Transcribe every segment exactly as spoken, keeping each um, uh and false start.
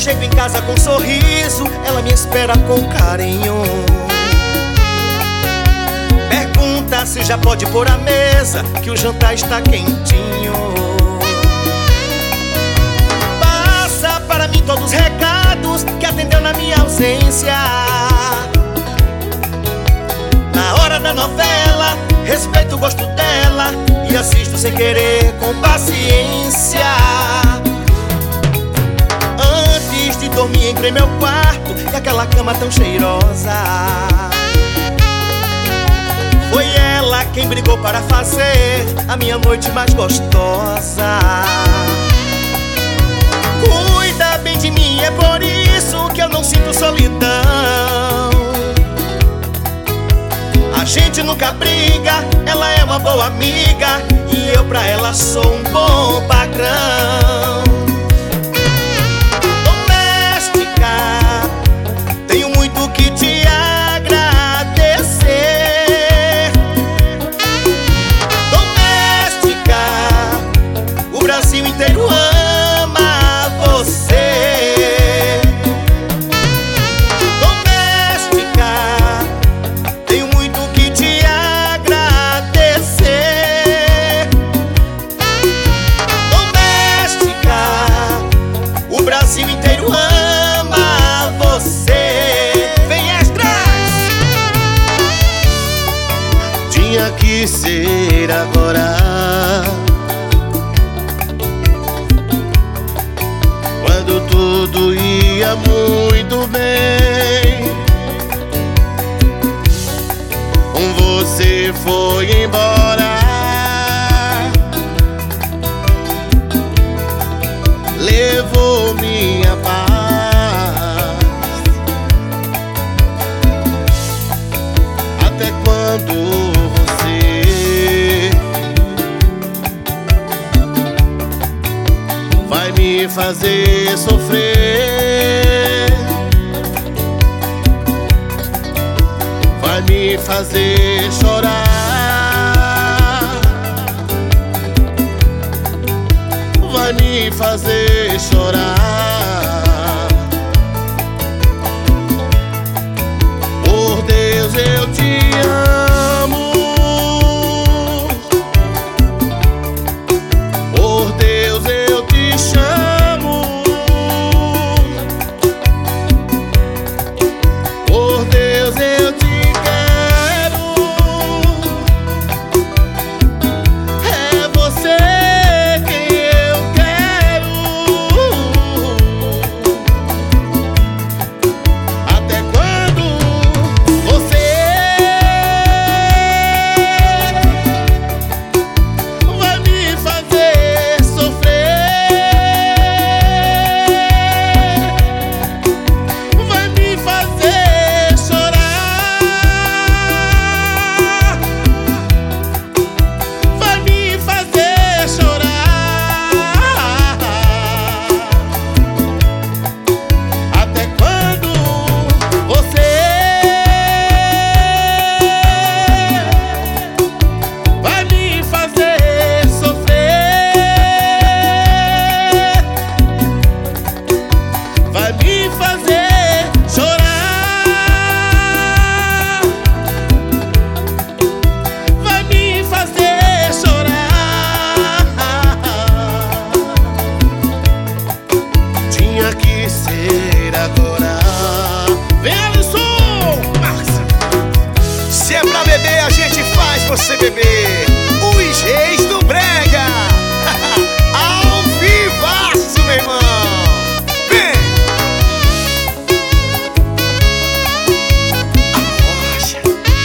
chego em casa com um sorriso, ela me espera com carinho. Pergunta se já pode pôr a mesa, que o jantar está quentinho. Passa para mim todos os recados que atendeu na minha ausência. Na hora da novela, respeito o gosto dela e assisto sem querer, com paciência. Antes de dormir entrei meu quarto e aquela cama tão cheirosa. Foi ela quem brigou para fazer a minha noite mais gostosa. Cuida bem de mim, é por isso que eu não sinto solidão. A gente nunca briga, ela é uma boa amiga e eu pra ela sou um bom patrão. Doméstica, tenho muito que te agradecer. Doméstica, o Brasil inteiro ama você. Doméstica, tenho muito que te agradecer. Doméstica, o Brasil inteiro ama você. Vem Extras! Tinha que ser agora, quando tudo ia muito bem. Você foi embora, levou minha paz. Até quando você vai me fazer sofrer? Vai me fazer chorar? Vai me fazer chorar? Por Deus eu te amo. Por Deus eu te chamo. Por Deus eu te você beber. Os Reis do Brega ao vivaço, meu irmão. Vem! Arrocha.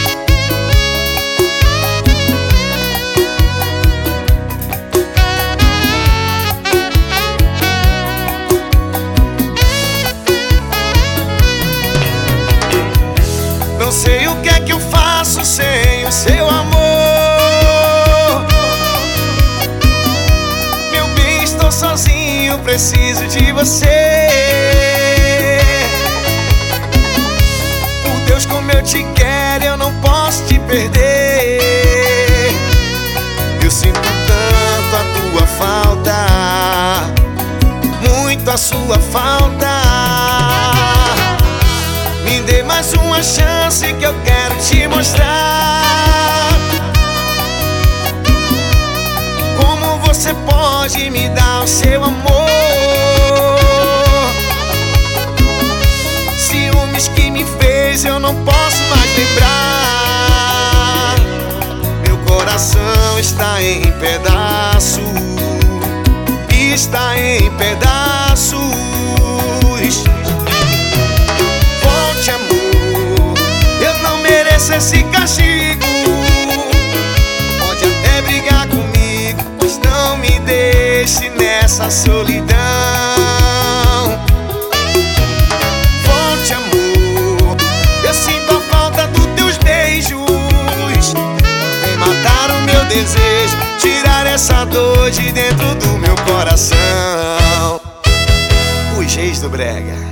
Não sei o que é que eu faço sem o seu amor. Meu bem, estou sozinho, preciso de você. Por Deus, como eu te quero, eu não posso te perder. Eu sinto tanto a tua falta, muito a sua falta. uma chance que eu quero te mostrar. Como você pode me dar o seu amor? Ciúmes que me fez eu não posso mais lembrar. Meu coração está em pedaços, está em pedaços. Volte, amor, eu não mereço esse castigo. Pode até brigar comigo, mas não me deixe nessa solidão. Volte, amor, eu sinto a falta dos teus beijos. Vem matar o meu desejo, tirar essa dor de dentro do meu coração. Os Reis do Brega.